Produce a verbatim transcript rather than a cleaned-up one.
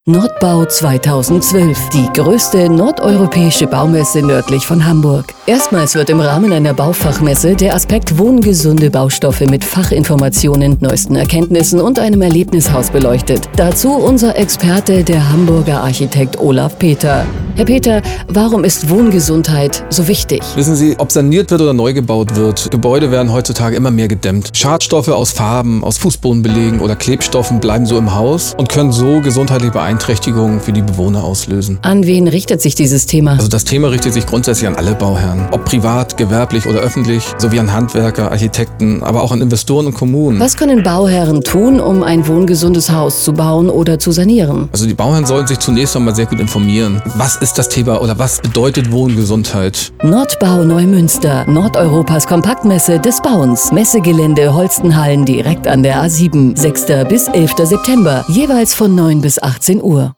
Nordbau zweitausendzwölf, die größte nordeuropäische Baumesse nördlich von Hamburg. Erstmals wird im Rahmen einer Baufachmesse der Aspekt wohngesunde Baustoffe mit Fachinformationen, neuesten Erkenntnissen und einem Erlebnishaus beleuchtet. Dazu unser Experte, der Hamburger Architekt Olaf Peter. Herr Peter, warum ist Wohngesundheit so wichtig? Wissen Sie, ob saniert wird oder neu gebaut wird, Gebäude werden heutzutage immer mehr gedämmt. Schadstoffe aus Farben, aus Fußbodenbelegen oder Klebstoffen bleiben so im Haus und können so gesundheitliche Beeinträchtigungen für die Bewohner auslösen. An wen richtet sich dieses Thema? Also das Thema richtet sich grundsätzlich an alle Bauherren, ob privat, gewerblich oder öffentlich, sowie an Handwerker, Architekten, aber auch an Investoren und Kommunen. Was können Bauherren tun, um ein wohngesundes Haus zu bauen oder zu sanieren? Also die Bauherren sollten sich zunächst einmal sehr gut informieren. Was ist das Thema oder was bedeutet Wohngesundheit? Nordbau Neumünster, Nordeuropas Kompaktmesse des Bauens. Messegelände Holstenhallen direkt an der A sieben, sechster bis elfter September, jeweils von neun bis achtzehn Uhr.